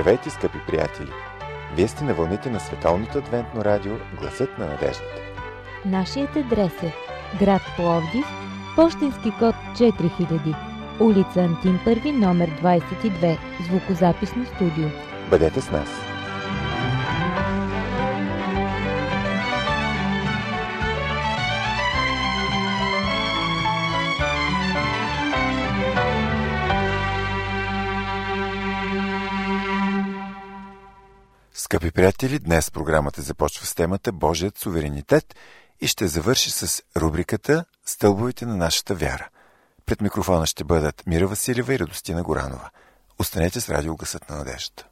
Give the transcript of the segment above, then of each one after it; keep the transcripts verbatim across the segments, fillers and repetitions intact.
Здравейте, скъпи приятели! Вие сте на вълните на Световното адвентно радио Гласът на надеждата. Нашият адрес е град Пловдив, пощенски код четири хиляди, улица Антим първи, номер двадесет и две, звукозаписно студио. Бъдете с нас! Скъпи приятели, днес програмата започва с темата Божият суверенитет и ще завърши с рубриката Стълбовете на нашата вяра. Пред микрофона ще бъдат Мира Василева и Радостина Горанова. Останете с радио Гласът на надеждата.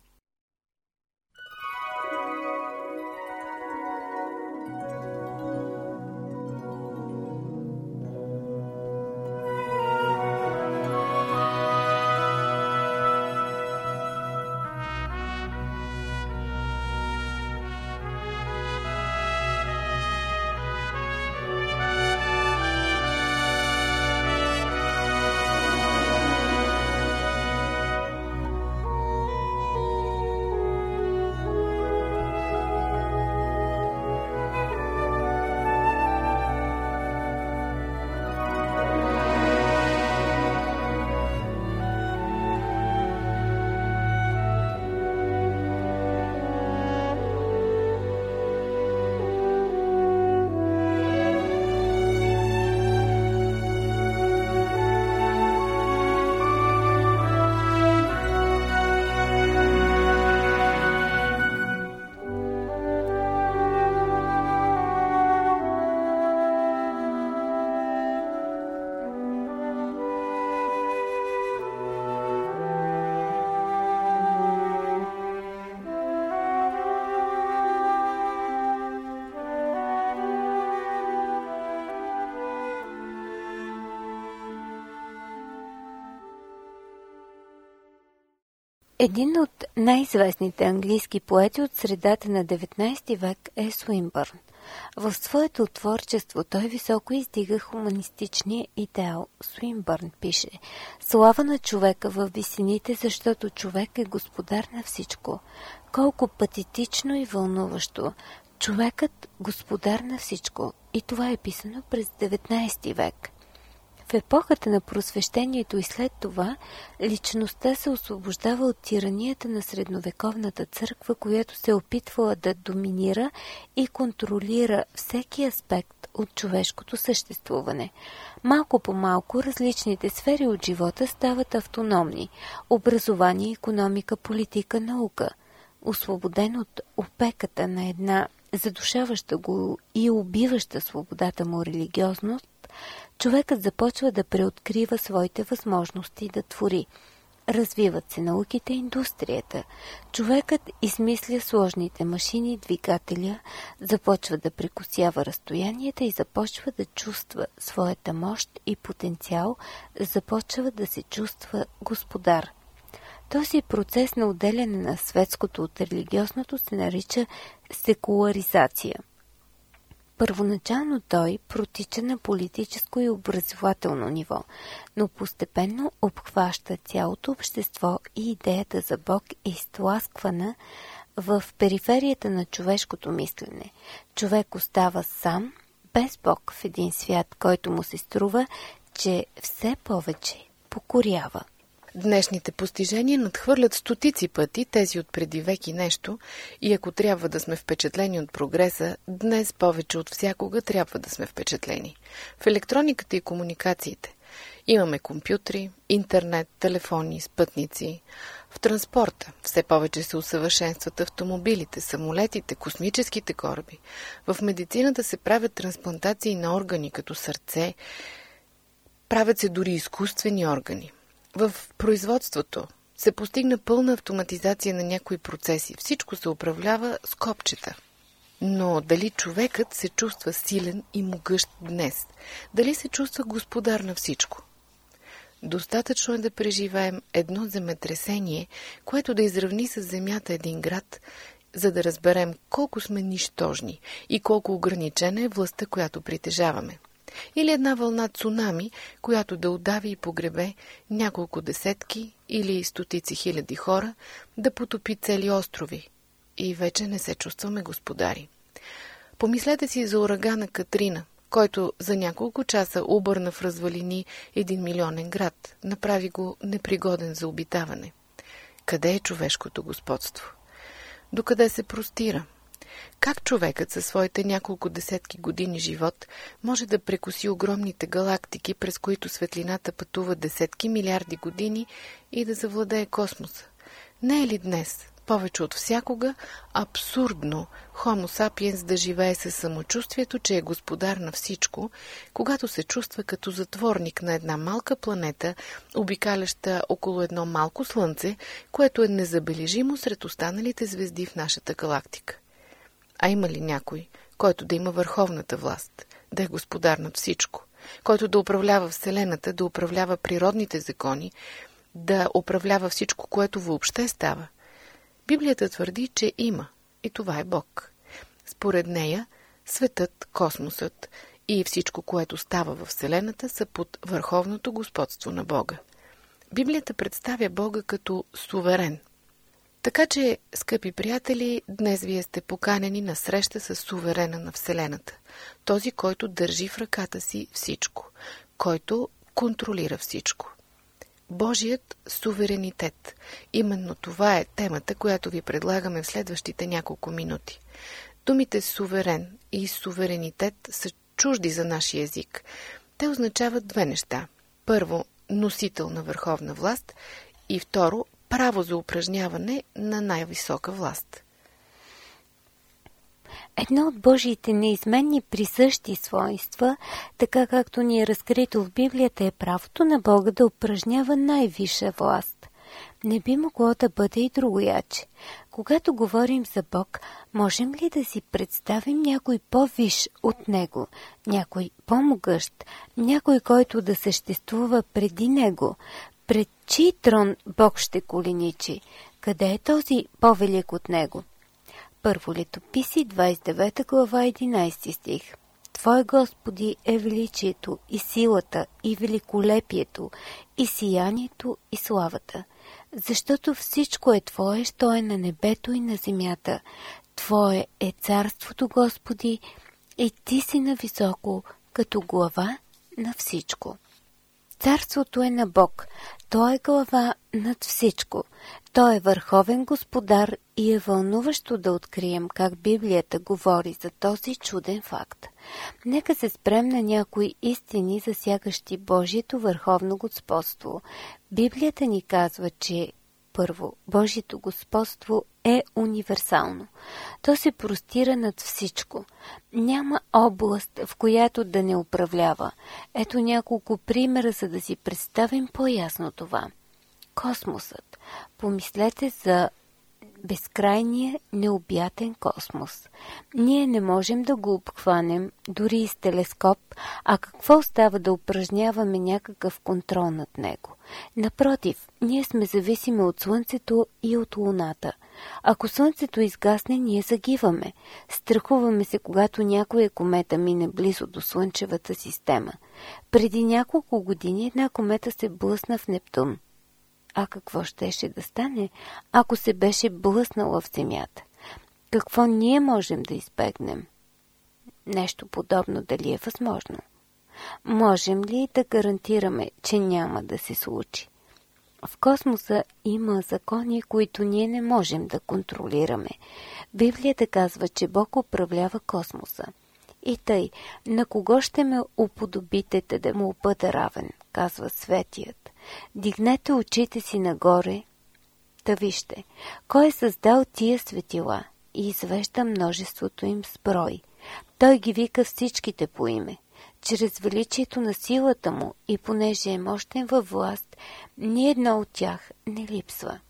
Един от най-известните английски поети от средата на деветнадесети век е Суинбърн. В своето творчество той високо издига хуманистичния идеал. Суинбърн пише: „Слава на човека във висините, защото човек е господар на всичко. Колко патетично и вълнуващо! Човекът господар на всичко." И това е писано през деветнадесети век. В епохата на просвещението и след това, личността се освобождава от тиранията на средновековната църква, която се опитвала да доминира и контролира всеки аспект от човешкото съществуване. Малко по малко различните сфери от живота стават автономни – образование, икономика, политика, наука. Освободен от опеката на една задушаваща го и убиваща свободата му религиозност, човекът започва да преоткрива своите възможности да твори. Развиват се науките и индустрията. Човекът измисля сложните машини, двигателя, започва да прекосява разстоянията и започва да чувства своята мощ и потенциал, започва да се чувства господар. Този процес на отделяне на светското от религиозното се нарича секуларизация. Първоначално той протича на политическо и образователно ниво, но постепенно обхваща цялото общество и идеята за Бог е изтласквана в периферията на човешкото мислене. Човек остава сам, без Бог в един свят, който му се струва, че все повече покорява. Днешните постижения надхвърлят стотици пъти тези от преди век и нещо, и ако трябва да сме впечатлени от прогреса, днес повече от всякога трябва да сме впечатлени. В електрониката и комуникациите имаме компютри, интернет, телефони, спътници. В транспорта все повече се усъвършенстват автомобилите, самолетите, космическите кораби. В медицината се правят трансплантации на органи като сърце, правят се дори изкуствени органи. В производството се постигна пълна автоматизация на някои процеси. Всичко се управлява с копчета. Но дали човекът се чувства силен и могъщ днес? Дали се чувства господар на всичко? Достатъчно е да преживеем едно земетресение, което да изравни с земята един град, за да разберем колко сме нищожни и колко ограничена е властта, която притежаваме. Или една вълна цунами, която да удави и погребе няколко десетки или стотици хиляди хора, да потопи цели острови. И вече не се чувстваме господари. Помислете си за урагана Катрина, който за няколко часа обърна в развалини един милионен град, направи го непригоден за обитаване. Къде е човешкото господство? Докъде се простира? Как човекът със своите няколко десетки години живот може да прекоси огромните галактики, през които светлината пътува десетки милиарди години и да завладее космоса? Не е ли днес, повече от всякога, абсурдно Homo sapiens да живее със самочувствието, че е господар на всичко, когато се чувства като затворник на една малка планета, обикаляща около едно малко слънце, което е незабележимо сред останалите звезди в нашата галактика? А има ли някой, който да има върховната власт, да е господар над всичко, който да управлява Вселената, да управлява природните закони, да управлява всичко, което въобще става? Библията твърди, че има, и това е Бог. Според нея, светът, космосът и всичко, което става във Вселената, са под върховното господство на Бога. Библията представя Бога като суверен. Така че, скъпи приятели, днес вие сте поканени на среща с суверена на Вселената, този, който държи в ръката си всичко, който контролира всичко. Божият суверенитет. Именно това е темата, която ви предлагаме в следващите няколко минути. Думите суверен и суверенитет са чужди за нашия език. Те означават две неща. Първо, носител на върховна власт и второ, право за упражняване на най-висока власт. Едно от Божиите неизменни присъщи свойства, така както ни е разкрито в Библията, е правото на Бога да упражнява най-висша власт. Не би могло да бъде и другояче. Когато говорим за Бог, можем ли да си представим някой по-висш от Него, някой по-могъщ, някой, който да съществува преди Него? Пред чий трон Бог ще коленичи? Къде е този по-велик от Него? Първо Летописи, двадесет и девета глава, единадесети стих. Твое, Господи, е величието и силата и великолепието и сиянието и славата, защото всичко е Твое, що е на небето и на земята. Твое е царството, Господи, и Ти си нависоко, като глава на всичко. Царството е на Бог. Той е глава над всичко. Той е върховен господар и е вълнуващо да открием как Библията говори за този чуден факт. Нека се спрем на някои истини, засягащи Божието върховно господство. Библията ни казва, че първо, Божието господство е универсално. То се простира над всичко. Няма област, в която да не управлява. Ето няколко примера, за да си представим по-ясно това. Космосът. Помислете за безкрайния необятен космос. Ние не можем да го обхванем дори и с телескоп, а какво остава да упражняваме някакъв контрол над него? Напротив, ние сме зависими от Слънцето и от Луната. Ако Слънцето изгасне, ние загиваме. Страхуваме се, когато някоя комета мине близо до Слънчевата система. Преди няколко години една комета се блъсна в Нептун. А какво щеше да стане, ако се беше блъснала в Земята? Какво ние можем да избегнем? Нещо подобно дали е възможно? Можем ли да гарантираме, че няма да се случи? В космоса има закони, които ние не можем да контролираме. Библията казва, че Бог управлява космоса. И тъй, на кого ще ме уподобите, да му бъда равен, казва Светият. Дигнете очите си нагоре, да вижте, кой е създал тия светила и извежда множеството им с брой. Той ги вика всичките по име. Чрез величието на силата му и понеже е мощен във власт, ни едно от тях не липсва.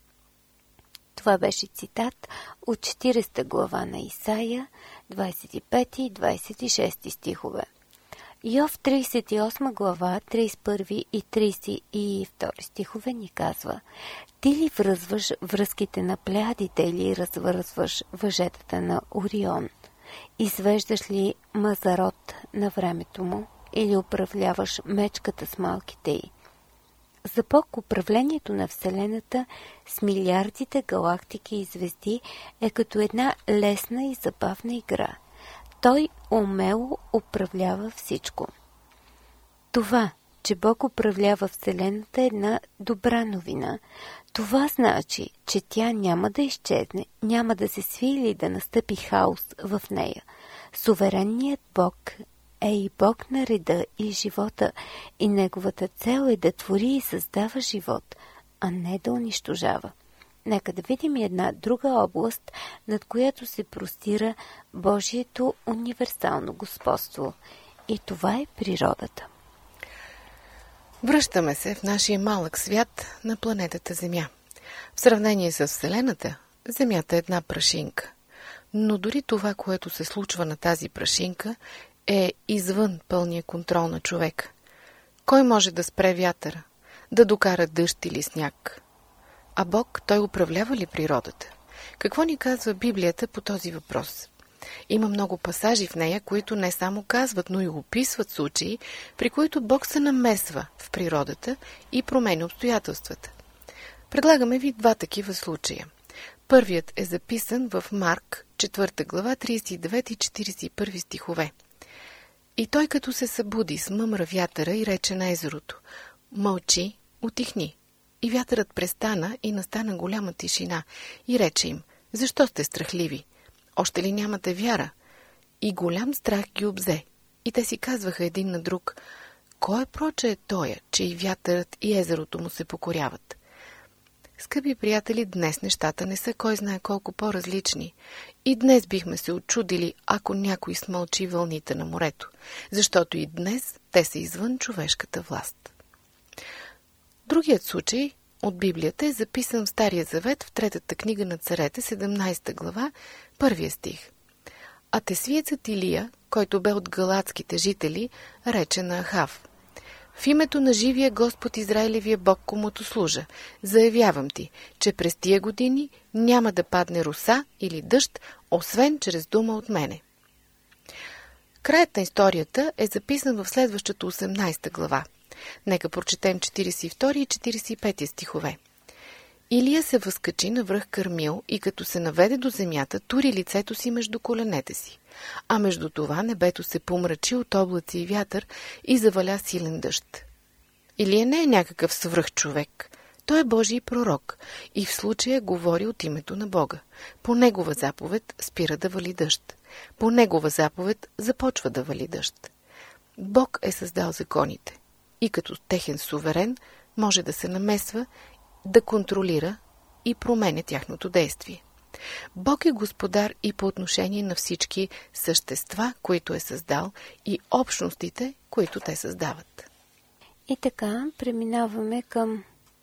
Това беше цитат от четиридесета глава на Исаия, двадесет и пети и двадесет и шести стихове. Йов тридесет и осма глава, тридесет и първи и тридесет и втори стихове ни казва: Ти ли връзваш връзките на Плеядите или развързваш въжетата на Орион? Извеждаш ли Мазарот на времето му или управляваш мечката с малките й? За Бог управлението на Вселената с милиардите галактики и звезди е като една лесна и забавна игра. Той умело управлява всичко. Това, че Бог управлява Вселената, е една добра новина. Това значи, че тя няма да изчезне, няма да се сви или да настъпи хаос в нея. Суверенният Бог е и Бог на реда и живота, и неговата цел е да твори и създава живот, а не да унищожава. Нека да видим една друга област, над която се простира Божието универсално господство. И това е природата. Връщаме се в нашия малък свят на планетата Земя. В сравнение с Вселената, Земята е една прашинка. Но дори това, което се случва на тази прашинка, е извън пълния контрол на човека. Кой може да спре вятъра, да докара дъжд или сняг? А Бог, Той управлява ли природата? Какво ни казва Библията по този въпрос? Има много пасажи в нея, които не само казват, но и описват случаи, при които Бог се намесва в природата и променя обстоятелствата. Предлагаме ви два такива случая. Първият е записан в Марк, четвърта глава, тридесет и девети и четиридесет и първи стихове. И той като се събуди, смъмра вятъра и рече на езерото: мълчи, утихни. И вятърът престана и настана голяма тишина. И рече им: защо сте страхливи? Още ли нямате вяра? И голям страх ги обзе. И те си казваха един на друг: кой е проче е тоя, че и вятърът и езерото му се покоряват? Скъпи приятели, днес нещата не са кой знае колко по-различни. И днес бихме се очудили, ако някой смълчи вълните на морето, защото и днес те са извън човешката власт. Другият случай от Библията е записан в Стария завет в третата книга на царете, седемнадесета глава, първия стих. А тесвиецът Илия, който бе от галатските жители, рече на Ахав: в името на живия Господ Израилевия Бог, комуто служа, заявявам ти, че през тия години няма да падне роса или дъжд, освен чрез дума от мене. Краят на историята е записан в следващата осемнадесета глава. Нека прочетем четиридесет и втори и четиридесет и пети стихове. Илия се възкачи на връх Кармил и като се наведе до земята, тури лицето си между коленете си. А между това небето се помрачи от облаци и вятър и заваля силен дъжд. Илия не е някакъв свръхчовек. Той е Божий пророк и в случая говори от името на Бога. По негова заповед спира да вали дъжд. По негова заповед започва да вали дъжд. Бог е създал законите и като техен суверен може да се намесва, да контролира и променя тяхното действие. Бог е господар и по отношение на всички същества, които е създал, и общностите, които те създават. И така преминаваме към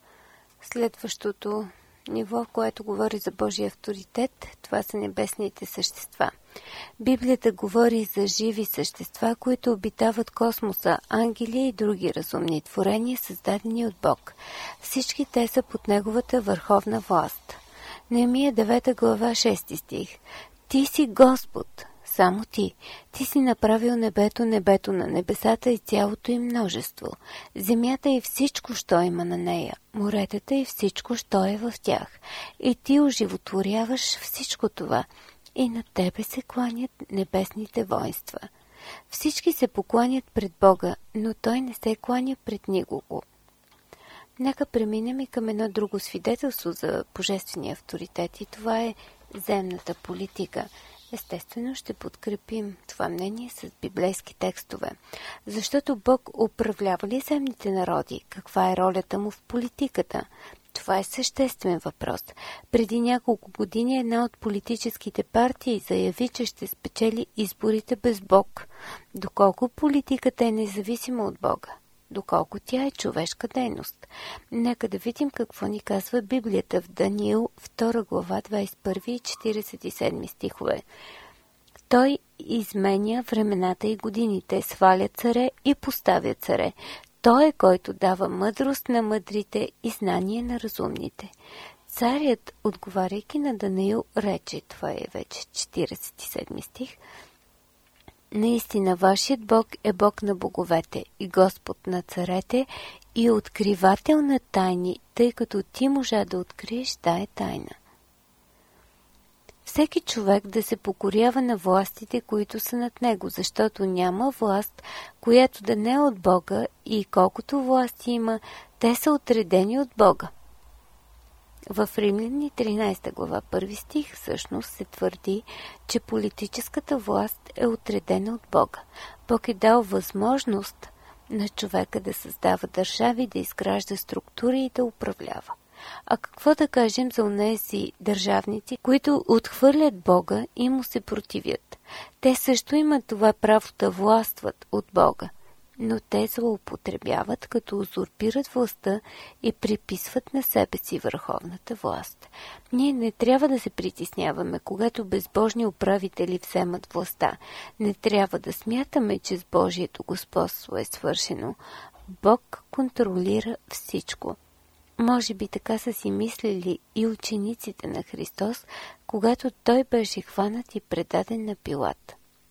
следващото ниво, което говори за Божия авторитет. Това са небесните същества. Библията говори за живи същества, които обитават космоса, ангели и други разумни творения, създадени от Бог. Всички те са под Неговата върховна власт. Неемия девета глава, шести стих. Ти си Господ, само ти. Ти си направил небето, небето на небесата и цялото им множество, земята и всичко, що има на нея, моретата и всичко, що е в тях. И ти оживотворяваш всичко това, и на тебе се кланят небесните воинства. Всички се покланят пред Бога, но Той не се кланя пред никого. Нека преминем и към едно друго свидетелство за божествения авторитет, и това е земната политика. Естествено ще подкрепим това мнение с библейски текстове. Защото Бог управлява ли земните народи? Каква е ролята му в политиката? Това е съществен въпрос. Преди няколко години една от политическите партии заяви, че ще спечели изборите без Бог. Доколко политиката е независима от Бога? Доколко тя е човешка дейност? Нека да видим какво ни казва Библията в Даниил, втора глава, двадесет и първи и четиридесет и седми стихове. Той изменя времената и годините, сваля царе и поставя царе. Той е, който дава мъдрост на мъдрите и знание на разумните. Царят, отговаряйки на Даниил, рече, това е вече четиридесет и седми стих, наистина, вашият Бог е Бог на боговете и Господ на царете и откривател на тайни, тъй като ти можа да откриеш тая тайна. Всеки човек да се покорява на властите, които са над него, защото няма власт, която да не е от Бога, и колкото власти има, те са отредени от Бога. В Римляни тринадесета глава, първи стих, всъщност се твърди, че политическата власт е отредена от Бога. Бог е дал възможност на човека да създава държави, да изгражда структури и да управлява. А какво да кажем за онези държавници, които отхвърлят Бога и му се противят? Те също имат това право да властват от Бога, но те злоупотребяват, като узурпират властта и приписват на себе си върховната власт. Ние не трябва да се притесняваме, когато безбожни управители вземат властта. Не трябва да смятаме, че с Божието господство е свършено. Бог контролира всичко. Може би така са си мислили и учениците на Христос, когато той беше хванат и предаден на Пилат.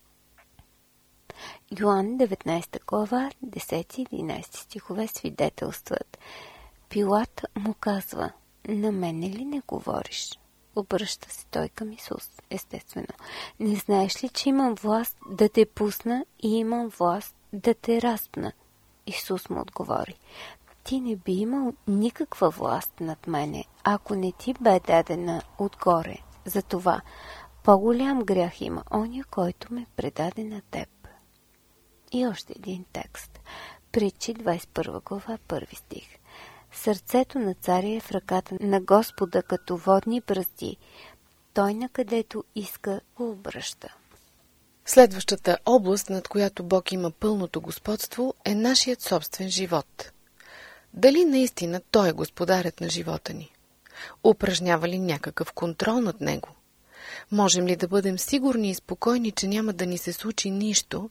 Йоан деветнадесета глава, десети и единадесети стихове свидетелстват. Пилат му казва: на мене ли не говориш? Обръща се той към Исус, естествено. Не знаеш ли, че имам власт да те пусна и имам власт да те разпна? Исус му отговори: ти не би имал никаква власт над мене, ако не ти бе дадена отгоре. Затова по-голям грях има оня, който ме предаде на теб. И още един текст. Притчи двадесет и първа глава, първи стих. Сърцето на царя е в ръката на Господа като водни бръзди. Той накъдето иска го обръща. Следващата област, над която Бог има пълното господство, е нашият собствен живот. Дали наистина Той е господарят на живота ни? Упражнява ли някакъв контрол над него? Можем ли да бъдем сигурни и спокойни, че няма да ни се случи нищо,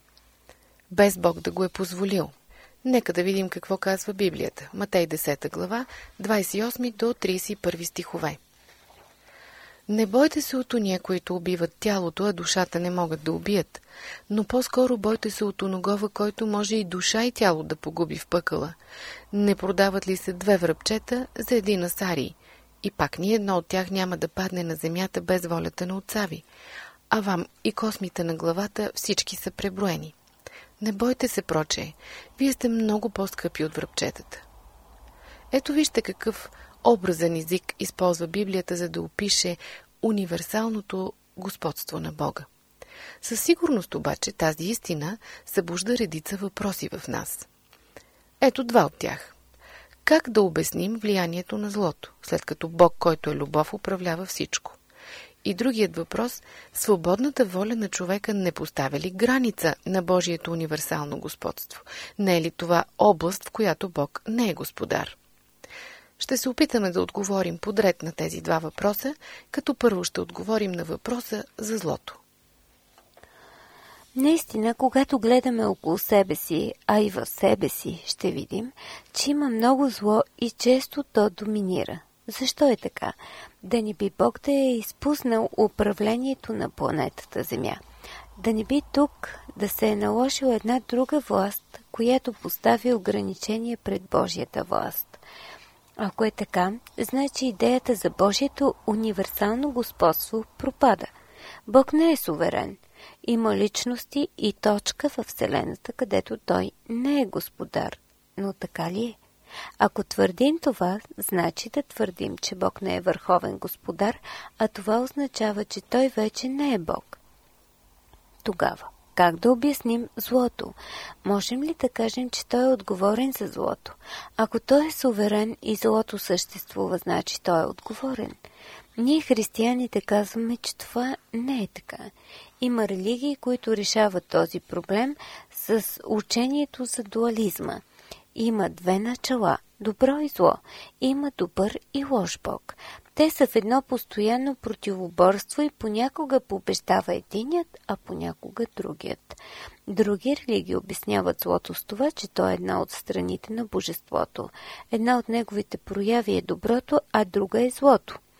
без Бог да го е позволил? Нека да видим какво казва Библията. Матей десета глава, двадесет и осми до тридесет и първи стихове. Не бойте се от ония, които убиват тялото, а душата не могат да убият, но по-скоро бойте се от оногова, който може и душа и тяло да погуби в пъкъла. Не продават ли се две връбчета за един асарий? И пак ни едно от тях няма да падне на земята без волята на отца ви. А вам и космите на главата всички са преброени. Не бойте се, проче, вие сте много по-скъпи от връбчетата. Ето вижте какъв образен език използва Библията, за да опише универсалното господство на Бога. Със сигурност обаче тази истина събужда редица въпроси в нас. Ето два от тях. Как да обясним влиянието на злото, след като Бог, който е любов, управлява всичко? И другият въпрос – свободната воля на човека не поставя ли граница на Божието универсално господство? Не е ли това област, в която Бог не е господар? Ще се опитаме да отговорим подред на тези два въпроса, като първо ще отговорим на въпроса за злото. Наистина, когато гледаме около себе си, а и в себе си, ще видим, че има много зло и често то доминира. Защо е така? Да не би Бог да е изпуснал управлението на планетата Земя. Да не би тук да се е наложила една друга власт, която постави ограничение пред Божията власт. Ако е така, значи идеята за Божието универсално господство пропада. Бог не е суверен. Има личности и точка във Вселената, където Той не е господар. Но така ли е? Ако твърдим това, значи да твърдим, че Бог не е върховен господар, а това означава, че Той вече не е Бог. Тогава, как да обясним злото? Можем ли да кажем, че Той е отговорен за злото? Ако Той е суверен и злото съществува, значи Той е отговорен. Ние, християните, казваме, че това не е така. Има религии, които решават този проблем с учението за дуализма. Има две начала – добро и зло. Има добър и лош Бог. Те са в едно постоянно противоборство и понякога побеждава единият, а понякога другият. Други религии обясняват злото с това, че то е една от страните на божеството. Една от неговите прояви е доброто, а друга е злото.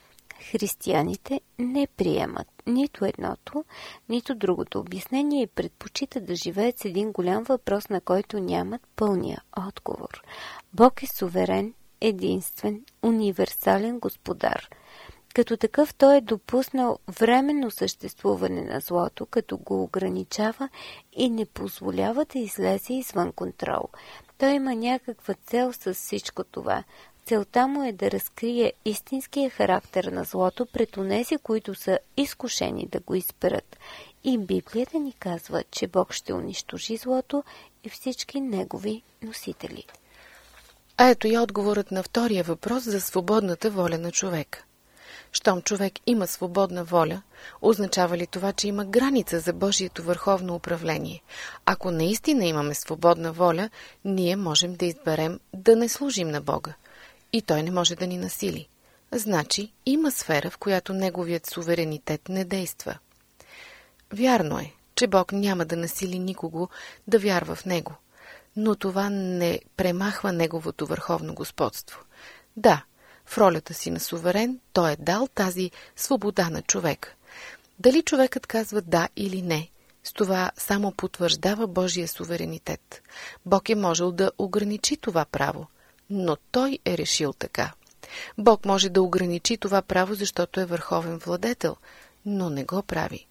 Християните не приемат нито едното, нито другото обяснение и предпочитат да живеят с един голям въпрос, на който нямат пълния отговор. Бог е суверен, единствен, универсален господар. Като такъв той е допуснал временно съществуване на злото, като го ограничава и не позволява да излезе извън контрол. Той има някаква цел с всичко това. Целта му е да разкрие истинския характер на злото пред онези, които са изкушени да го изберат. И Библията ни казва, че Бог ще унищожи злото и всички негови носители. А ето и отговорът на втория въпрос за свободната воля на човека. Щом човек има свободна воля, означава ли това, че има граница за Божието върховно управление? Ако наистина имаме свободна воля, ние можем да изберем да не служим на Бога. И той не може да ни насили. Значи има сфера, в която неговият суверенитет не действа. Вярно е, че Бог няма да насили никого да вярва в него, но това не премахва неговото върховно господство. Да, в ролята си на суверен той е дал тази свобода на човека. Дали човекът казва да или не, с това само потвърждава Божия суверенитет. Бог е можел да ограничи това право, но той е решил така. Бог може да ограничи това право, защото е върховен владетел, но не го прави.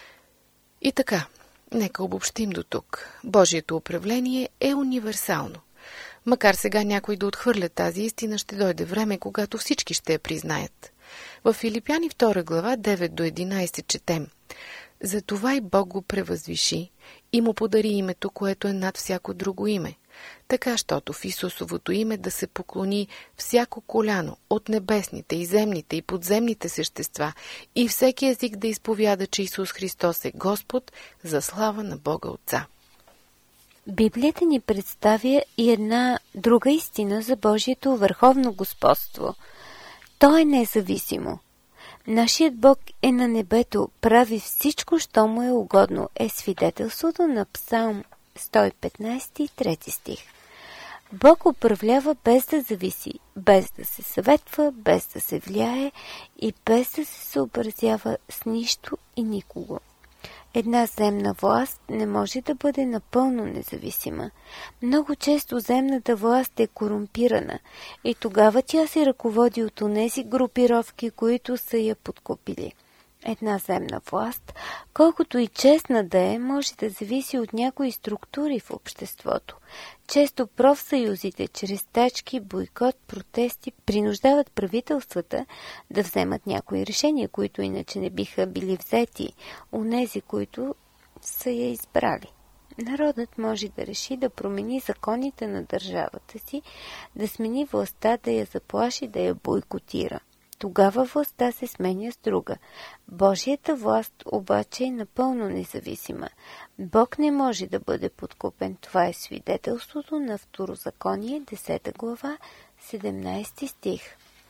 И така, нека обобщим до тук. Божието управление е универсално. Макар сега някой да отхвърля тази истина, ще дойде време, когато всички ще я признаят. В Филипяни втора глава девет до единайсет четем: Затова и Бог го превъзвиши и му подари името, което е над всяко друго име, така щото в Исусовото име да се поклони всяко коляно от небесните и земните и подземните същества и всеки език да изповяда, че Исус Христос е Господ, за слава на Бога Отца. Библията ни представя и една друга истина за Божието върховно господство. То е независимо. Нашият Бог е на небето, прави всичко, що му е угодно, е свидетелството на Псалм сто и петнайсети, трети стих. Бог управлява без да зависи, без да се съветва, без да се влияе и без да се съобразява с нищо и никого. Една земна власт не може да бъде напълно независима. Много често земната власт е корумпирана и тогава тя се ръководи от онези групировки, които са я подкупили. Една земна власт, колкото и честна да е, може да зависи от някои структури в обществото. Често профсъюзите, чрез стачки, бойкот, протести, принуждават правителствата да вземат някои решения, които иначе не биха били взети, онези, които са я избрали. Народът може да реши да промени законите на държавата си, да смени властта, да я заплаши, да я бойкотира. Тогава властта се сменя с друга. Божията власт обаче е напълно независима. Бог не може да бъде подкупен. Това е свидетелството на Второзаконие, десета глава, седемнайсети стих.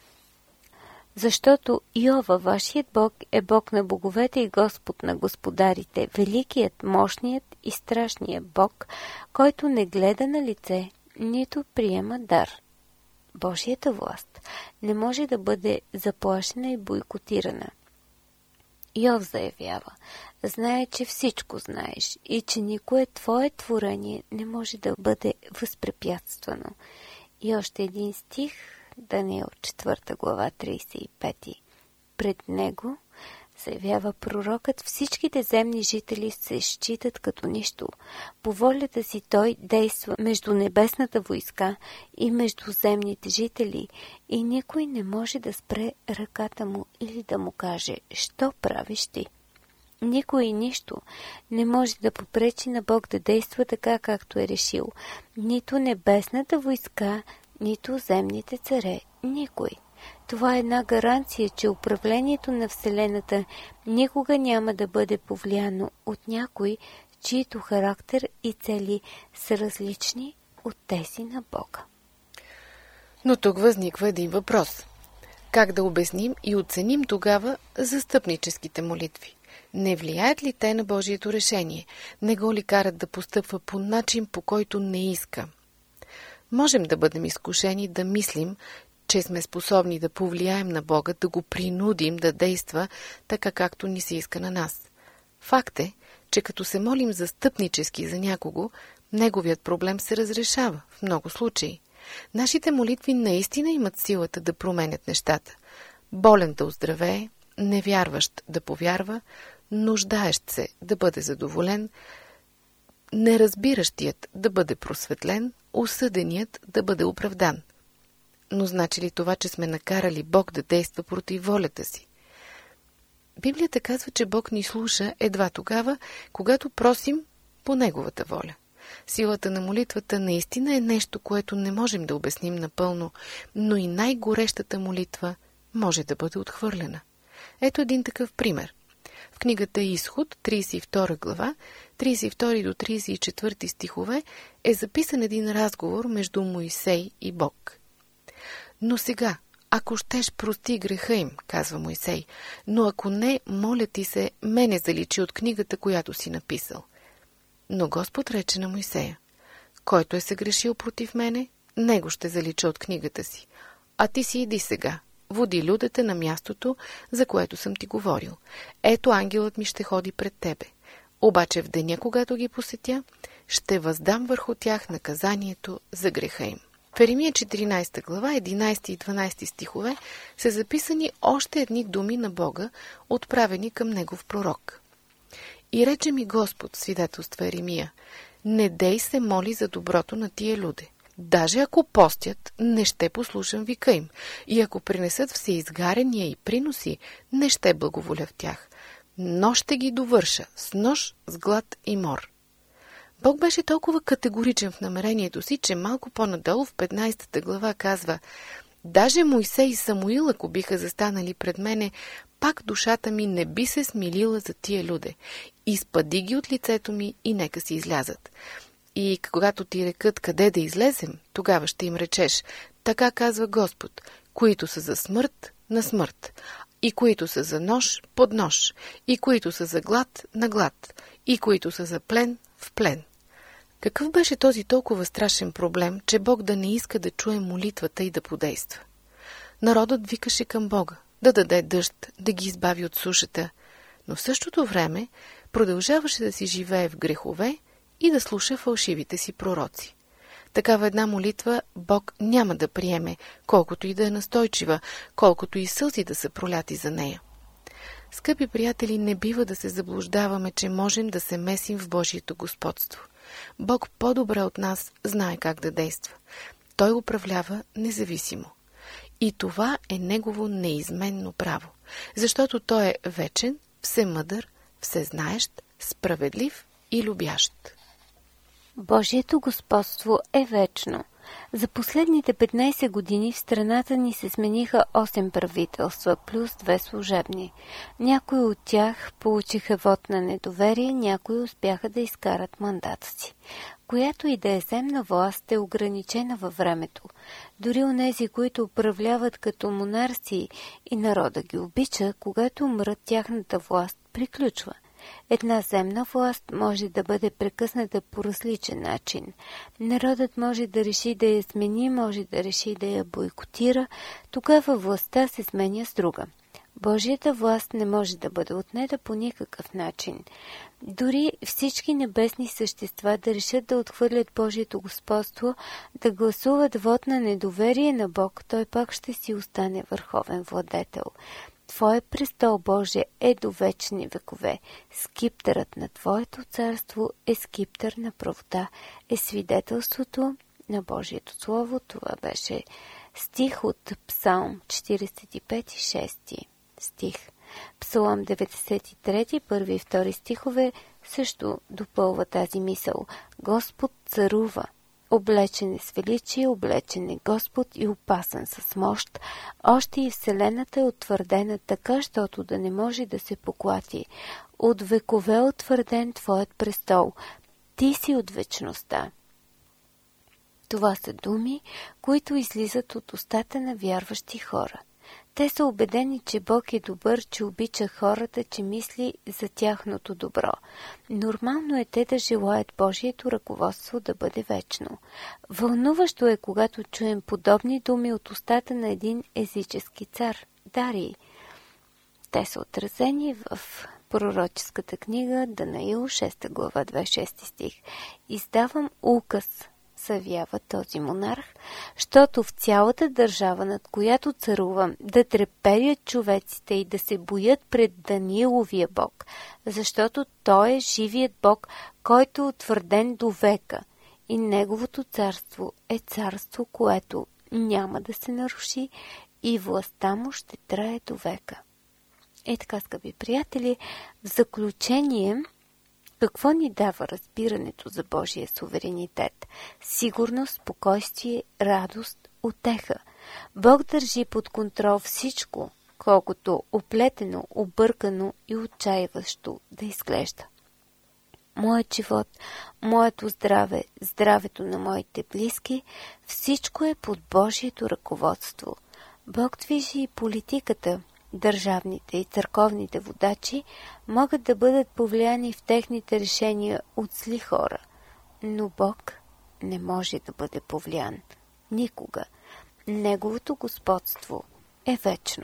Защото Йова, вашият Бог, е Бог на боговете и Господ на господарите, великият, мощният и страшният Бог, който не гледа на лице, нито приема дар. Божията власт не може да бъде заплашена и бойкотирана. Йов заявява: знае, че всичко знаеш и че никое твое творение не може да бъде възпрепятствано. И още един стих, Даниил четвърта глава, трийсет и пети. Пред него, заявява пророкът, всичките земни жители се считат като нищо. По волята си той действа между небесната войска и между земните жители и никой не може да спре ръката му или да му каже: що правиш ти? Никой и нищо не може да попречи на Бог да действа така, както е решил. Нито небесната войска, нито земните царе, никой. Това е една гаранция, че управлението на Вселената никога няма да бъде повлияно от някой, чието характер и цели са различни от тези на Бога. Но тук възниква един въпрос. Как да обясним и оценим тогава застъпническите молитви? Не влияят ли те на Божието решение? Не го ли карат да постъпва по начин, по който не иска? Можем да бъдем изкушени да мислим, че сме способни да повлияем на Бога, да го принудим да действа така, както ни се иска на нас. Факт е, че като се молим застъпнически за някого, неговият проблем се разрешава в много случаи. Нашите молитви наистина имат силата да променят нещата. Болен да оздравее, невярващ да повярва, нуждаещ се да бъде задоволен, неразбиращият да бъде просветлен, осъденият да бъде оправдан. Но значи ли това, че сме накарали Бог да действа против волята си? Библията казва, че Бог ни слуша едва тогава, когато просим по Неговата воля. Силата на молитвата наистина е нещо, което не можем да обясним напълно, но и най-горещата молитва може да бъде отхвърлена. Ето един такъв пример. В книгата Изход, тридесет и втора глава, тридесет и втори до тридесет и четвърти стихове, е записан един разговор между Моисей и Бог. Но сега, ако щеш, прости греха им, казва Моисей, но ако не, моля ти се, мене заличи от книгата, която си написал. Но Господ рече на Моисея: който е съгрешил против мене, него ще залича от книгата си. А ти си иди сега, води людата на мястото, за което съм ти говорил. Ето ангелът ми ще ходи пред тебе. Обаче в деня, когато ги посетя, ще въздам върху тях наказанието за греха им. В Еремия четиринадесета глава, единадесети и дванадесети стихове са записани още едни думи на Бога, отправени към негов пророк. И рече ми Господ, свидетелства Еремия, не дей се моли за доброто на тия люде. Даже ако постят, не ще послушам вика им, и ако принесат всеизгарения и приноси, не ще благоволя в тях, но ще ги довърша с нож, с глад и мор. Бог беше толкова категоричен в намерението си, че малко по-надолу в петнадесета глава казва: даже Моисей и Самуил, ако биха застанали пред мене, пак душата ми не би се смилила за тия люде. Изпади ги от лицето ми и нека си излязат. И когато ти рекат къде да излезем, тогава ще им речеш: така казва Господ, които са за смърт, на смърт, и които са за нож, под нож, и които са за глад, на глад, и които са за плен, в плен. Какъв беше този толкова страшен проблем, че Бог да не иска да чуе молитвата и да подейства? Народът викаше към Бога да даде дъжд, да ги избави от сушата, но в същото време продължаваше да си живее в грехове и да слуша фалшивите си пророци. Такава една молитва Бог няма да приеме, колкото и да е настойчива, колкото и сълзи да са проляти за нея. Скъпи приятели, не бива да се заблуждаваме, че можем да се месим в Божието господство. Бог по-добре от нас знае как да действа. Той управлява независимо. И това е Негово неизменно право, защото Той е вечен, всемъдър, всезнаещ, справедлив и любящ. Божието господство е вечно. За последните петнадесет години в страната ни се смениха осем правителства, плюс две служебни. Някои от тях получиха вод на недоверие, някои успяха да изкарат мандата си. Която и да е земна власт е ограничена във времето. Дори онези, които управляват като монарси и народа ги обича, когато умрат, тяхната власт приключва. Една земна власт може да бъде прекъсната по различен начин. Народът може да реши да я смени, може да реши да я бойкотира, тогава властта се сменя с друга. Божията власт не може да бъде отнета по никакъв начин. Дори всички небесни същества да решат да отхвърлят Божието господство, да гласуват вод на недоверие на Бог, той пак ще си остане върховен владетел. Твое престол, Боже, е до вечни векове. Скиптърът на Твоето царство е скиптър на правота, е свидетелството на Божието Слово. Това беше стих от Псалм четиридесет и пет и шести стих. Псалом деветдесет и трети, първи и втори стихове също допълва тази мисъл. Господ царува. Облечен е с величие, облечен е Господ и опасен с мощ. Още и вселената е утвърдена така, щото да не може да се поклати. От векове е утвърден Твоят престол. Ти си от вечността. Това са думи, които излизат от устата на вярващи хора. Те са убедени, че Бог е добър, че обича хората, че мисли за тяхното добро. Нормално е те да желаят Божието ръководство да бъде вечно. Вълнуващо е, когато чуем подобни думи от устата на един езически цар, Дарий. Те са отразени в пророческата книга Данаил, шеста глава, двадесет и шести стих. Издавам указ, съвява този монарх, щото в цялата държава, над която царувам, да треперят човеците и да се боят пред Данииловия Бог, защото той е живият Бог, който е утвърден до века, и неговото царство е царство, което няма да се наруши, и властта му ще трае до века. Е така, скъпи приятели, в заключение, какво ни дава разбирането за Божия суверенитет? Сигурност, спокойствие, радост, утеха. Бог държи под контрол всичко, колкото оплетено, объркано и отчаиващо да изглежда. Моят живот, моето здраве, здравето на моите близки, всичко е под Божието ръководство. Бог движи и политиката. Държавните и църковните водачи могат да бъдат повлияни в техните решения от зли хора, но Бог не може да бъде повлиян никога. Неговото господство е вечно.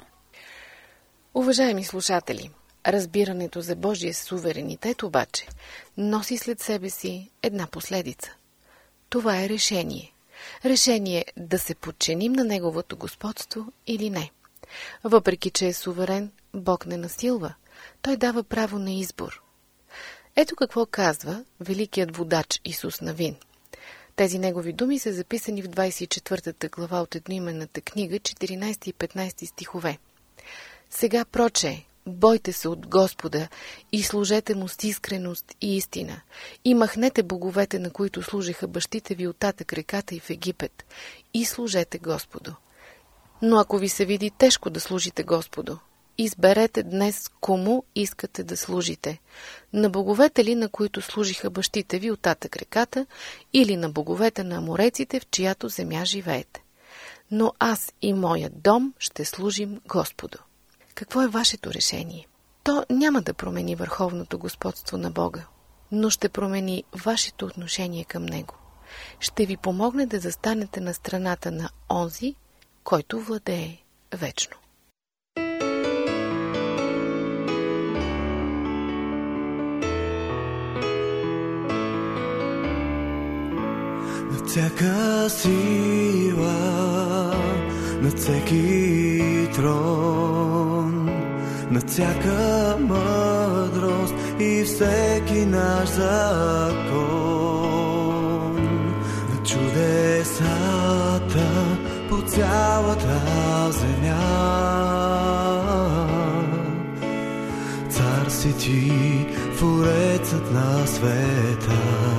Уважаеми слушатели, разбирането за Божия суверенитет обаче носи след себе си една последица. Това е решение. Решение да се подчиним на Неговото господство или не. Въпреки че е суверен, Бог не насилва. Той дава право на избор. Ето какво казва великият водач Исус Навин. Тези негови думи са записани в двадесет и четвъртата глава от едноименната книга, четиринадесети и петнадесети стихове. Сега проче, бойте се от Господа и служете му с искреност и истина. И махнете боговете, на които служиха бащите ви оттатък реката и в Египет. И служете Господу. Но ако ви се види тежко да служите Господу, изберете днес кому искате да служите. На боговете ли, на които служиха бащите ви оттатък реката, или на боговете на амореците, в чиято земя живеете. Но аз и моят дом ще служим Господу. Какво е вашето решение? То няма да промени върховното господство на Бога, но ще промени вашето отношение към Него. Ще ви помогне да застанете на страната на онзи, който владее вечно. Над всяка сила, над всеки трон, над всяка мъдрост и всеки наш закон, над чудесата по цялата земя. Цар си ти, творецът на света.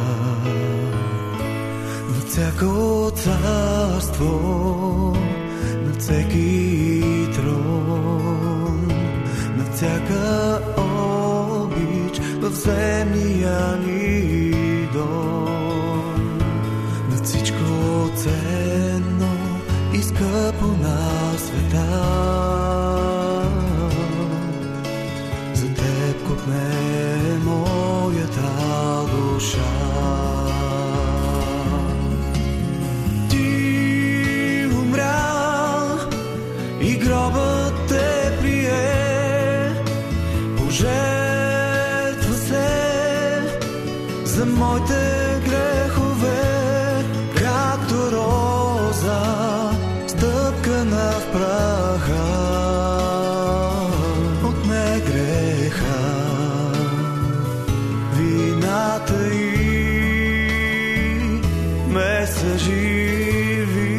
Над всяко царство, над всеки трон, над всяка обич в земния ни дом, над всичко ценно и скъпо на света. За теб копне моята душа. Ти умря и гробът те прие, пожертва се за моите грехове, както роза стъпкана в праха. Отне греха, вината и ме съживи.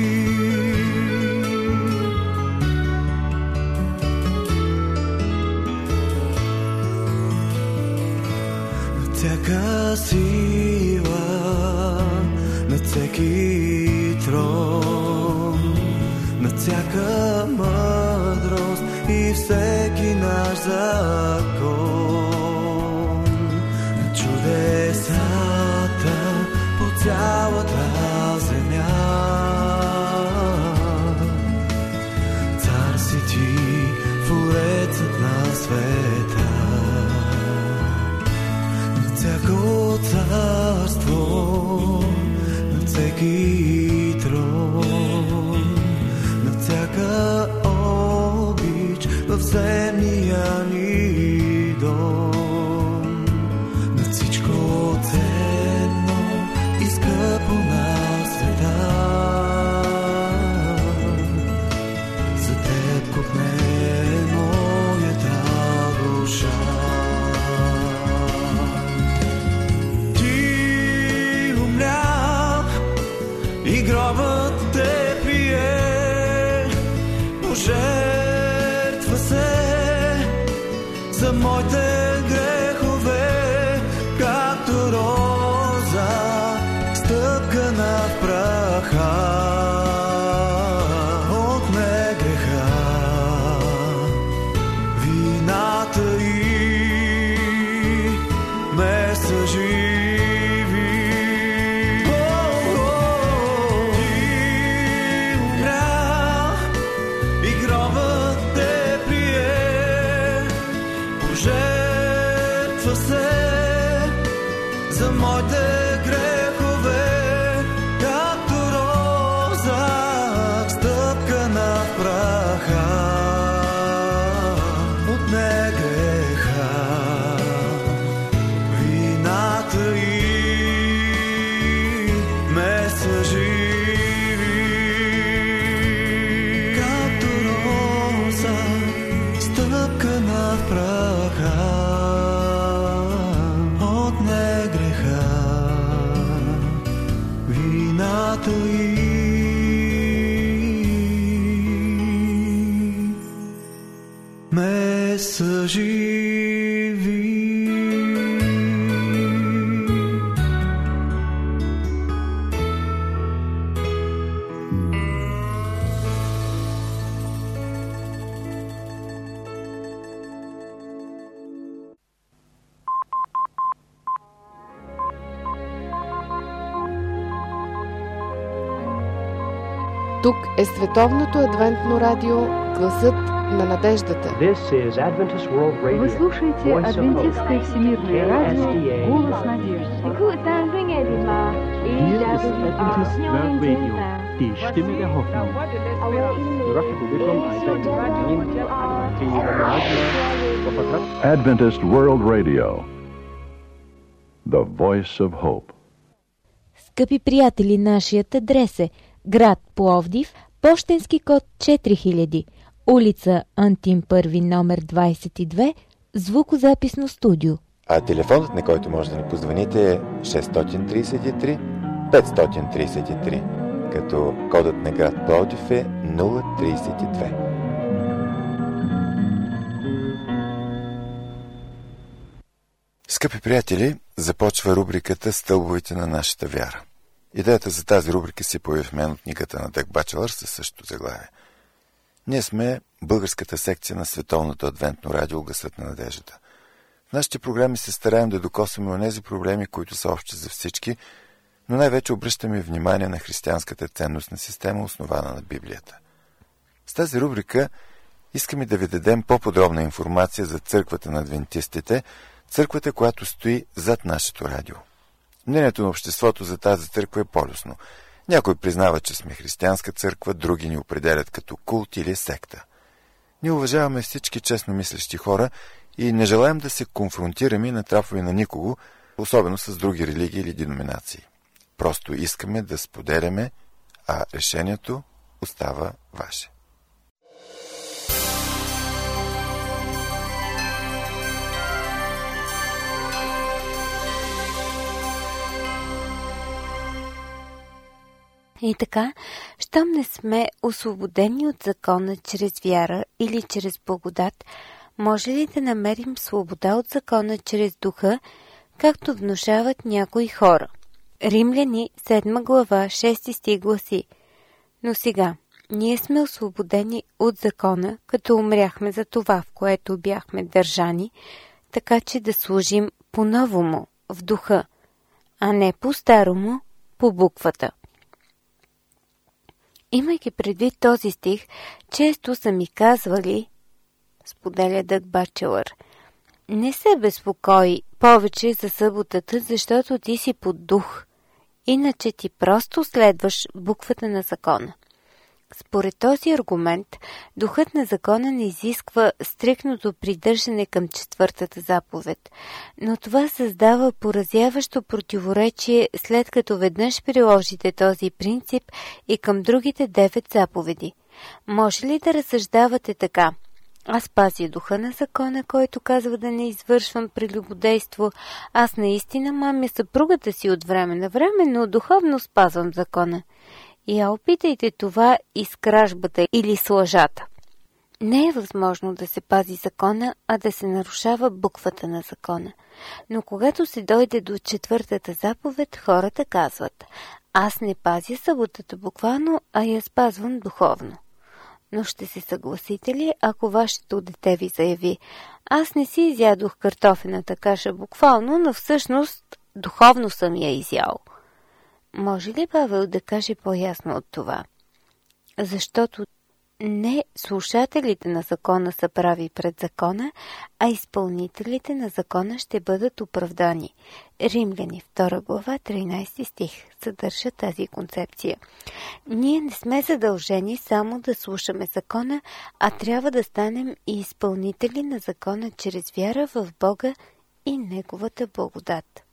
Над всяка сила, над всеки трон, над всяка мъдрост и всеки наш закон, над чудесата по цялата земя. Цар всеки трон, над всяка обич в земния ни дом, над всичко ценно и скъпо на света. За теб копне моята душа. Ти умря и гробът те прие, пожертва се за моите грехове, както роза стъпкана в праха. Отне греха, вината и ме съживи. Ти умря и гробът те прие, пожертва се за моите грехове, както роза стъпкана в праха. Отне греха, вината и ме съживи. Както роза стъпкана в праха. Отне греха, вината и ме съживи. Тук е Световното адвентно радио, гласът на надеждата. This is Adventist World Radio. Вы слушаете Voice of Адвентистское Hope. всемирное радио K S D A. «Голос надежды». Hier ist das Adventist World Radio, die Stimme der Hoffnung. Adventist World Radio, the voice of hope. Скъпи приятели, нашият адрес е град Пловдив, пощенски код четири хиляди, улица Антим първи, номер двадесет и две, звукозаписно студио. А телефонът, на който може да ни позвоните, е шест три три пет три три, като кодът на град Пловдив е нула тридесет и две. Скъпи приятели, започва рубриката «Стълбовете на нашата вяра». Идеята за тази рубрика се появи в мен от книгата на Дъг Бачелър със същото заглавие. Ние сме българската секция на Световното адвентно радио «Гласът на надеждата». В нашите програми се стараем да докосваме онези проблеми, които са общи за всички, но най-вече обръщаме внимание на християнската ценностна система, основана на Библията. С тази рубрика искаме да ви дадем по-подробна информация за църквата на адвентистите, църквата, която стои зад нашето радио. Мнението на обществото за тази църква е полюсно. Някой признава, че сме християнска църква, други ни определят като култ или секта. Ние уважаваме всички честно мислещи хора и не желаем да се конфронтираме и натрапваме на никого, особено с други религии или деноминации. Просто искаме да споделяме, а решението остава ваше. И така, щом не сме освободени от закона чрез вяра или чрез благодат, може ли да намерим свобода от закона чрез духа, както внушават някои хора? Римляни, седма глава, шести стих гласи: но сега, ние сме освободени от закона, като умряхме за това, в което бяхме държани, така че да служим по-новому, в духа, а не по-старому, по буквата. Имайки предвид този стих, често са ми казвали, споделя Дъг Бачелър, не се безпокой повече за съботата, защото ти си под дух. иначе ти просто следваш буквата на закона. Според този аргумент, духът на закона не изисква стриктното придържане към четвъртата заповед, но това създава поразяващо противоречие, след като веднъж приложите този принцип и към другите девет заповеди. Може ли да разсъждавате така? Аз пазя духа на закона, който казва да не извършвам прелюбодейство. Аз наистина мамя съпругата си от време на време, но духовно спазвам закона. И я опитайте това и с кражбата или с лъжата. Не е възможно да се пази закона, а да се нарушава буквата на закона. Но когато се дойде до четвъртата заповед, хората казват: аз не пазя съботата буквално, а я спазвам духовно. Но ще се съгласите ли, ако вашето дете ви заяви: аз не си изядох картофената каша буквално, но всъщност духовно съм я изял? Може ли Павел да каже по-ясно от това? Защото не слушателите на закона са прави пред закона, а изпълнителите на закона ще бъдат оправдани. Римляни, втора глава, тринайсети стих, съдържа тази концепция. Ние не сме задължени само да слушаме закона, а трябва да станем и изпълнители на закона чрез вяра в Бога и Неговата благодат.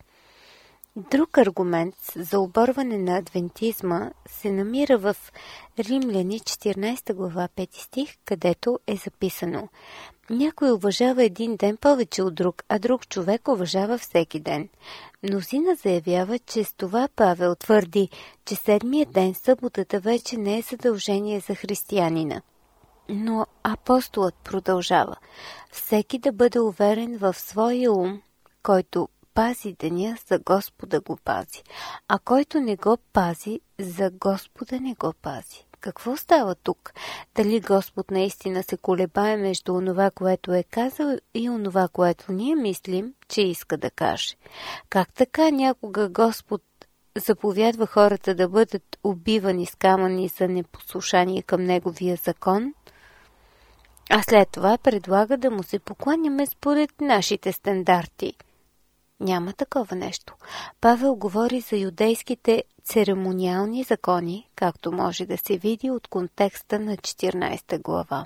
Друг аргумент за оборване на адвентизма се намира в Римляни, четиринайсета глава, пети стих, където е записано: някой уважава един ден повече от друг, а друг човек уважава всеки ден. Мнозина заявява, че с това Павел твърди, че седмият ден, съботата, вече не е задължение за християнина. Но апостолът продължава: всеки да бъде уверен в своя ум, който пази деня, за Господа го пази, а който не го пази, за Господа не го пази. Какво става тук? Дали Господ наистина се колебае между онова, което е казал, и онова, което ние мислим, че иска да каже? Как така някога Господ заповядва хората да бъдат убивани с камъни за непослушание към Неговия закон, а след това предлага да му се покланяме според нашите стандарти? Няма такова нещо. Павел говори за юдейските церемониални закони, както може да се види от контекста на четиринайсета глава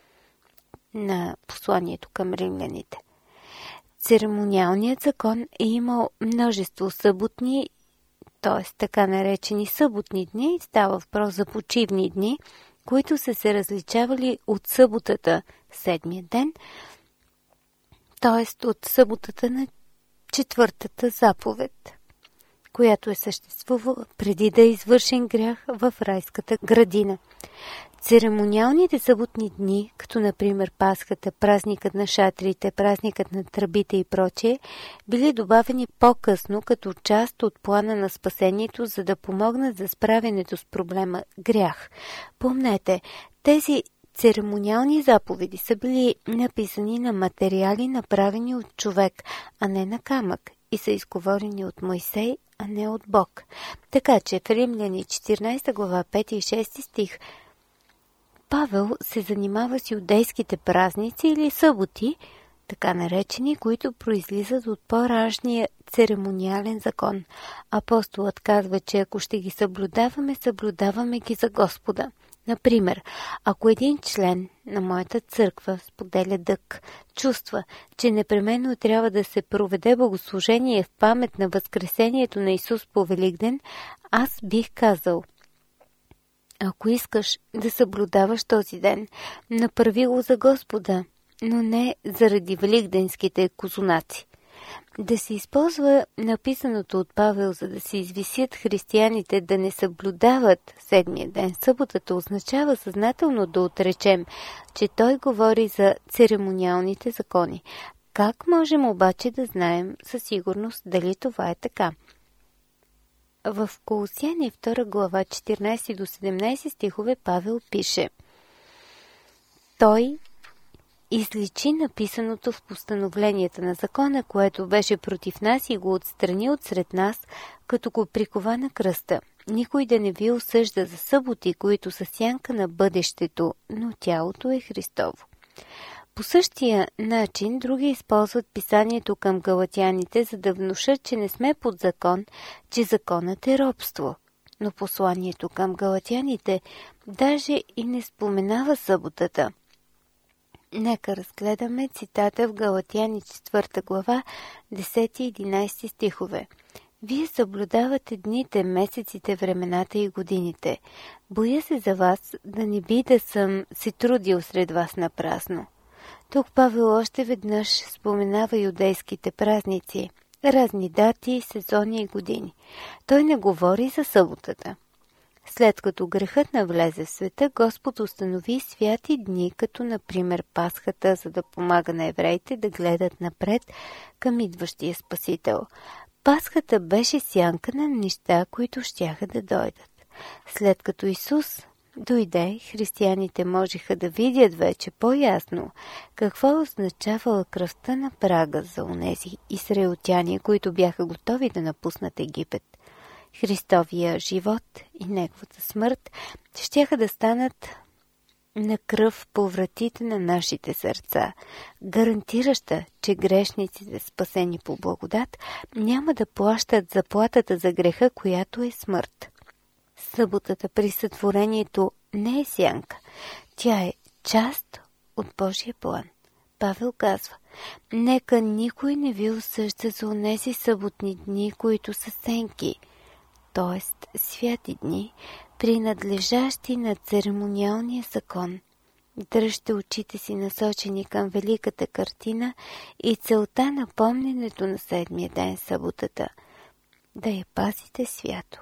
на посланието към римляните. Церемониалният закон е имал множество съботни, т.е. така наречени съботни дни, става въпрос за почивни дни, които са се различавали от съботата, седмия ден, т.е. от съботата на четвъртата заповед, която е съществувала преди да е извършен грях в райската градина. Церемониалните съботни дни, като например Пасхата, празникът на шатрите, празникът на тръбите и прочее, били добавени по-късно като част от плана на спасението, за да помогнат за справянето с проблема грях. Помнете, тези церемониални заповеди са били написани на материали, направени от човек, а не на камък, и са изговорени от Мойсей, а не от Бог. Така че в Римляни четиринайсета глава, пети и шести стих, Павел се занимава с юдейските празници или съботи, така наречени, които произлизат от по-ражния церемониален закон. Апостолът казва, че ако ще ги съблюдаваме, съблюдаваме ги за Господа. Например, ако един член на моята църква споделя дък, чувства, че непременно трябва да се проведе богослужение в памет на възкресението на Исус по Великден, аз бих казал: ако искаш да съблюдаваш този ден, направи го за Господа, но не заради великденските козунаци. Да се използва написаното от Павел, за да се извисят християните да не съблюдават седмия ден, съботата, означава съзнателно да отречем, че той говори за церемониалните закони. Как можем обаче да знаем със сигурност дали това е така? В Колосяни втора глава, четиринайсети до седемнайсети стихове, Павел пише: той изличи написаното в постановленията на закона, което беше против нас, и го отстрани от сред нас, като го прикова на кръста. Никой да не ви осъжда за съботи, които са сянка на бъдещето, но тялото е Христово. По същия начин други използват писанието към галатяните, за да внушат, че не сме под закон, че законът е робство. Но посланието към галатяните даже и не споменава съботата. Нека разгледаме цитата в Галатяни четвърта глава, десети и единайсети стихове. Вие съблюдавате дните, месеците, времената и годините. Боя се за вас, да не би да съм се трудил сред вас напразно. Тук Павел още веднъж споменава юдейските празници, разни дати, сезони и години. Той не говори за съботата. След като грехът навлезе в света, Господ установи святи дни, като например Пасхата, за да помага на евреите да гледат напред към идващия Спасител. Пасхата беше сянка на неща, които щяха да дойдат. След като Исус дойде, християните можеха да видят вече по-ясно какво означавала кръвта на прага за онези израелтяни, които бяха готови да напуснат Египет. Христовия живот и неговата смърт щяха да станат на кръв по вратите на нашите сърца, гарантираща, че грешниците, спасени по благодат, няма да плащат заплатата за греха, която е смърт. Съботата при сътворението не е сянка. Тя е част от Божия план. Павел казва: нека никой не ви осъжда за онези съботни дни, които са сенки, т.е. святи дни, принадлежащи на церемониалния закон. Дръжте очите си насочени към великата картина и целта на помненето на седмия ден, съботата, да я пазите свято.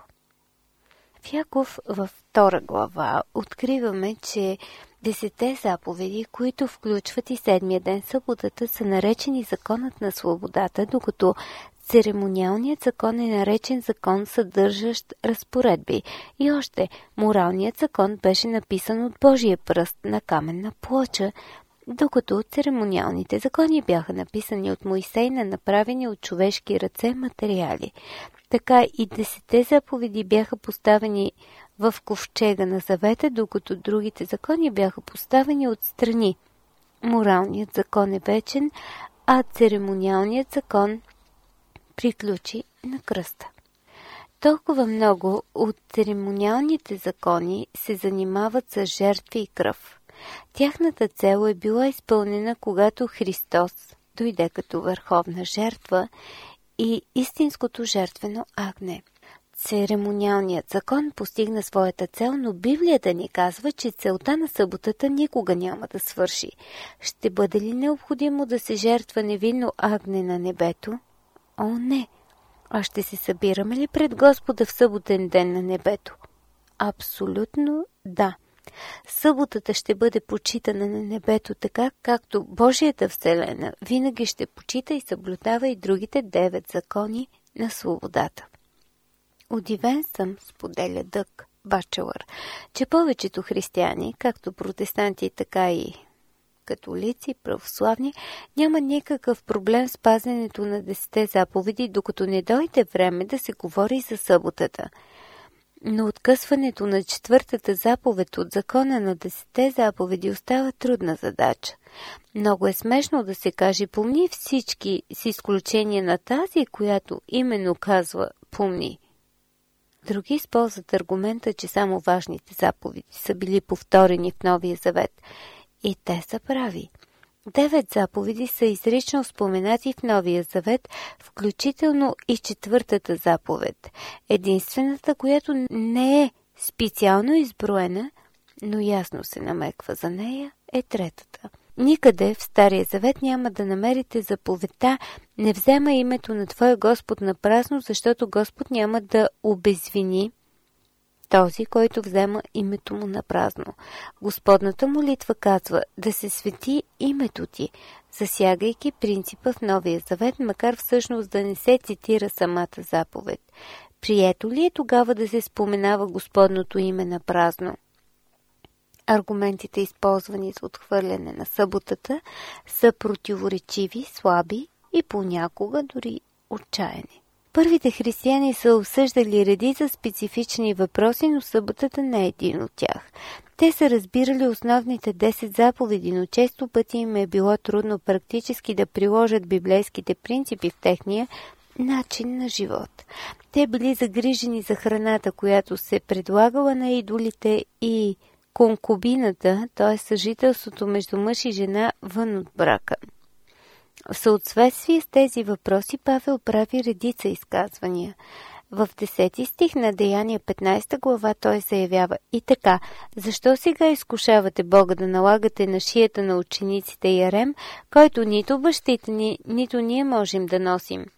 В Яков във втора глава откриваме, че десетте заповеди, които включват и седмия ден, съботата, са наречени законът на свободата, докато церемониалният закон е наречен закон, съдържащ разпоредби. И още, моралният закон беше написан от Божия пръст на каменна плоча, докато церемониалните закони бяха написани от Моисей на направени от човешки ръце материали. Така и десетте заповеди бяха поставени в ковчега на завета, докато другите закони бяха поставени отстрани. Моралният закон е вечен, а церемониалният закон приключи на кръста. Толкова много от церемониалните закони се занимават с жертви и кръв. Тяхната цел е била изпълнена, когато Христос дойде като върховна жертва и истинското жертвено агне. Церемониалният закон постигна своята цел, но Библията ни казва, че целта на съботата никога няма да свърши. Ще бъде ли необходимо да се жертва невинно агне на небето? О, не! А ще се събираме ли пред Господа в съботен ден на небето? Абсолютно да. Съботата ще бъде почитана на небето така, както Божията вселена винаги ще почита и съблюдава и другите девет закони на свободата. Удивен съм, споделя Дъг Бачелър, че повечето християни, както протестанти, така и католици, православни, няма никакъв проблем с пазенето на десетте заповеди, докато не дойде време да се говори за съботата. Но откъсването на четвъртата заповед от закона на десетте заповеди остава трудна задача. Много е смешно да се каже помни всички, с изключение на тази, която именно казва помни. Други използват аргумента, че само важните заповеди са били повторени в Новия завет. И те са прави. Девет заповеди са изрично споменати в Новия завет, включително и четвъртата заповед. Единствената, която не е специално изброена, но ясно се намеква за нея, е третата. Никъде в Стария завет няма да намерите заповедта «Не взема името на Твоя Господ на празно, защото Господ няма да обезвини този, който взема името му на празно». Господната молитва казва да се свети името ти, засягайки принципа в Новия завет, макар всъщност да не се цитира самата заповед. Прието ли е тогава да се споменава Господното име на празно? Аргументите, използвани за отхвърляне на съботата, са противоречиви, слаби и понякога дори отчаяни. Първите християни са обсъждали редица специфични въпроси, но съботата не е един от тях. Те са разбирали основните десет заповеди, но често пъти им е било трудно практически да приложат библейските принципи в техния начин на живот. Те били загрижени за храната, която се предлагала на идолите, и конкубината, т.е. съжителството между мъж и жена вън от брака. В съответствие с тези въпроси Павел прави редица изказвания. В десети стих на Деяния петнайсета глава той заявява: и така, защо сега изкушавате Бога да налагате на шията на учениците ярем, който нито бащите ни, нито ние можем да носим?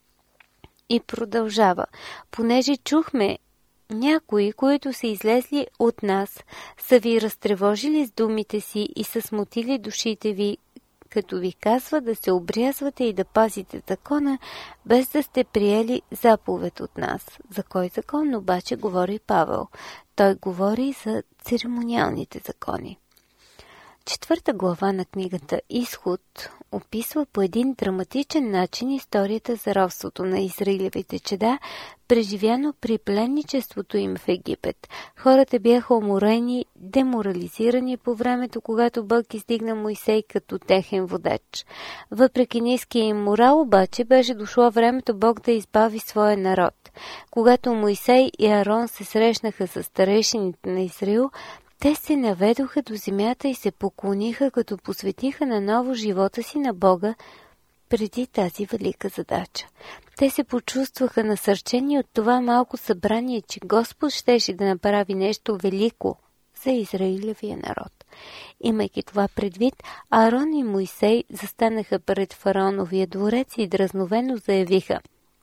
И продължава: понеже чухме някои, които са излезли от нас, са ви разтревожили с думите си и са смутили душите ви, като ви казва да се обрязвате и да пазите закона, без да сте приели заповед от нас. За кой закон обаче говори Павел? Той говори за церемониалните закони. Четвърта глава на книгата Изход описва по един драматичен начин историята за робството на израилевите чеда, преживяно при пленничеството им в Египет. Хората бяха уморени, деморализирани по времето, когато Бог издигна Мойсей като техен водач. Въпреки ниския им морал, обаче, беше дошло времето Бог да избави своя народ. Когато Мойсей и Арон се срещнаха с старейшините на Израил, те се наведоха до земята и се поклониха, като посветиха наново живота си на Бога преди тази велика задача. Те се почувстваха насърчени от това малко събрание, че Господ щеше да направи нещо велико за Израилевия народ. Имайки това предвид, Аарон и Мойсей застанаха пред фараоновия дворец и дразновено заявиха: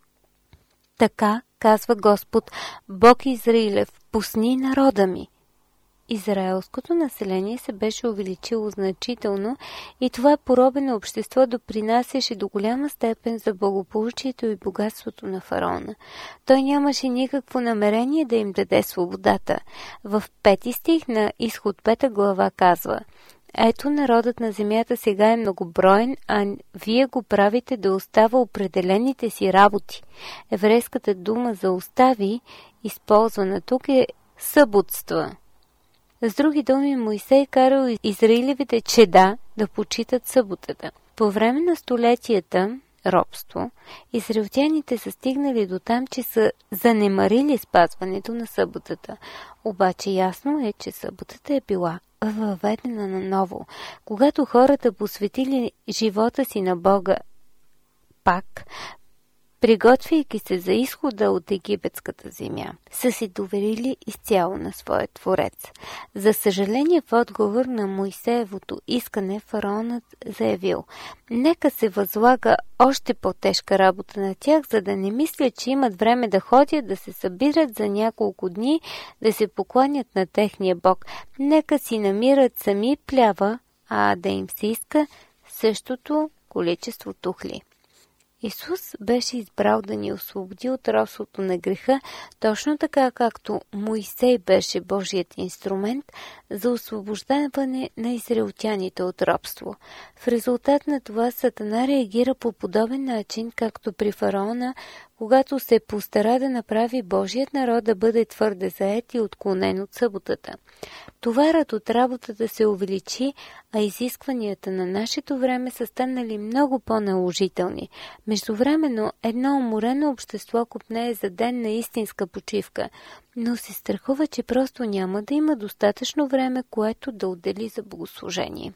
така казва Господ, Бог Израилев, пусни народа ми. Израелското население се беше увеличило значително и това поробено общество допринасяше до голяма степен за благополучието и богатството на фараона. Той нямаше никакво намерение да им даде свободата. В пети стих на Изход пета глава казва: ето народът на земята сега е многоброен, а вие го правите да остава определените си работи. Еврейската дума за остави, използвана тук, е съботства. С други думи, Мойсей карал израилевите чеда да почитат съботата. По време на столетията робство, израелтяните са стигнали до там, че са занемарили спазването на съботата. Обаче ясно е, че съботата е била въведена наново, когато хората посветили живота си на Бога пак, приготвяйки се за изхода от египетската земя, са се доверили изцяло на своя Творец. За съжаление, в отговор на Мойсеевото искане, фараонът заявил: нека се възлага още по-тежка работа на тях, за да не мислят, че имат време да ходят, да се събират за няколко дни, да се покланят на техния Бог. Нека си намират сами плява, а да им се иска същото количество тухли. Исус беше избрал да ни освободи от робството на греха, точно така както Мойсей беше Божият инструмент за освобождаване на израелтяните от робство. В резултат на това Сатана реагира по подобен начин, както при фараона, когато се постара да направи Божият народ да бъде твърде заед и отклонен от съботата. Товарът от работата се увеличи, а изискванията на нашето време са станали много по-наложителни. Междувременно едно уморено общество копнее за ден на истинска почивка, но се страхува, че просто няма да има достатъчно време, което да отдели за богослужение.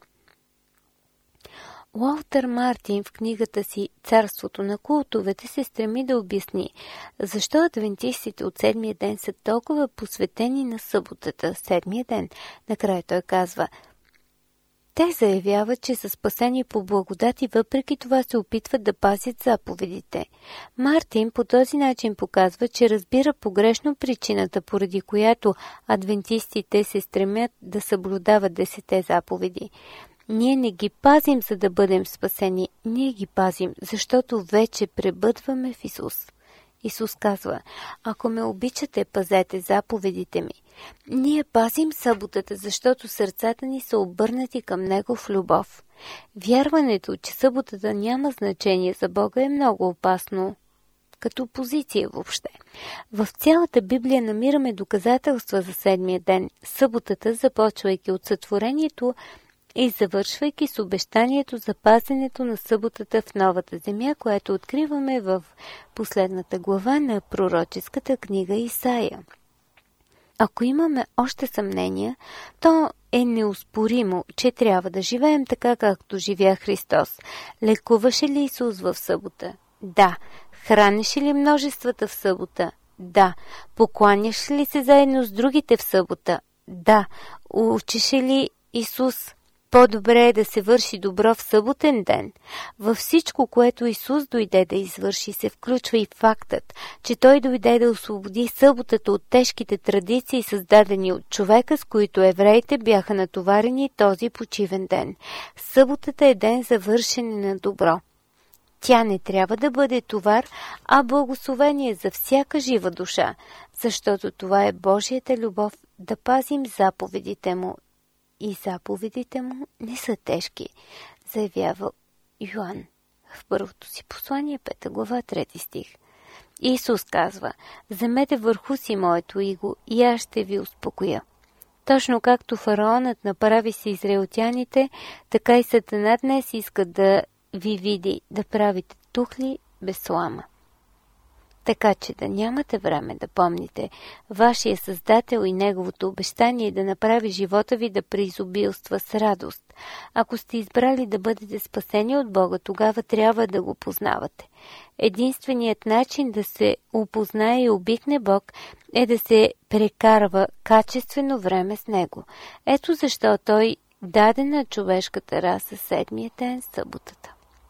Уолтер Мартин в книгата си «Царството на култовете» се стреми да обясни защо адвентистите от седмия ден са толкова посветени на съботата, седмия ден. Накрая той казва: те заявяват, че са спасени по благодат и въпреки това се опитват да пазят заповедите. Мартин по този начин показва, че разбира погрешно причината, поради която адвентистите се стремят да съблюдават десете заповеди. Ние не ги пазим, за да бъдем спасени. Ние ги пазим, защото вече пребъдваме в Исус. Исус казва: ако ме обичате, пазете заповедите ми. Ние пазим съботата, защото сърцата ни са обърнати към Него в любов. Вярването, че съботата няма значение за Бога, е много опасно като позиция въобще. В цялата Библия намираме доказателства за седмия ден, съботата, започвайки от сътворението и завършвайки с обещанието за пазенето на съботата в новата земя, което откриваме в последната глава на пророческата книга Исаия. Ако имаме още съмнения, то е неоспоримо, че трябва да живеем така, както живя Христос. Лекуваше ли Исус в събота? Да. Хранеше ли множествата в събота? Да. Покланяше ли се заедно с другите в събота? Да. Учеше ли Исус? По-добре е да се върши добро в съботен ден. Във всичко, което Исус дойде да извърши, се включва и фактът, че Той дойде да освободи съботата от тежките традиции, създадени от човека, с които евреите бяха натоварени този почивен ден. Съботата е ден за вършене на добро. Тя не трябва да бъде товар, а благословение за всяка жива душа, защото това е Божията любов да пазим заповедите Му. И заповедите Му не са тежки, заявява Йоан в първото си послание, пета глава, трети стих. Исус казва: вземете върху си моето иго и аз ще ви успокоя. Точно както фараонът направи с израелтяните, така и Сатана днес иска да ви види да правите тухли без слама. Така че да нямате време да помните вашия Създател и Неговото обещание да направи живота ви да преизобилства с радост. Ако сте избрали да бъдете спасени от Бога, тогава трябва да го познавате. Единственият начин да се опознае и обикне Бог е да се прекарва качествено време с Него. Ето защо Той даде на човешката раса седмия ден, съботата.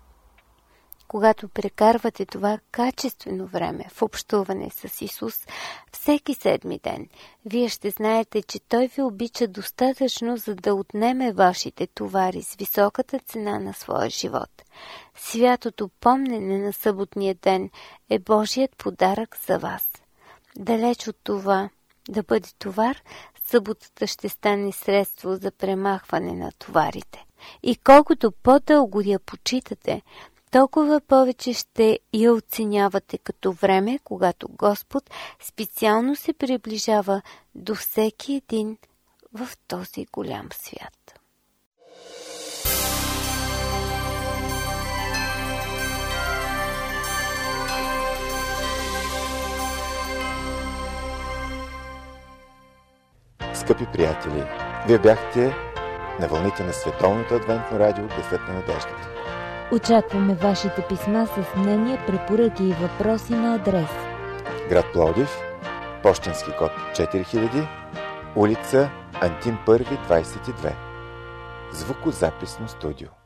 Когато прекарвате това качествено време в общуване с Исус всеки седми ден, вие ще знаете, че Той ви обича достатъчно, за да отнеме вашите товари с високата цена на своя живот. Святото помнене на съботния ден е Божият подарък за вас. Далеч от това да бъде товар, съботата ще стане средство за премахване на товарите. И колкото по-дълго я почитате, толкова повече ще я оценявате като време, когато Господ специално се приближава до всеки един в този голям свят. Скъпи приятели, вие бяхте на вълните на Световното адвентно радио Гласът на надеждата. Очакваме вашите писма с мнения, препоръки и въпроси на адрес: град Пловдив, пощенски код четири хиляди, улица Антим първи, двадесет и две. Звукозаписно студио.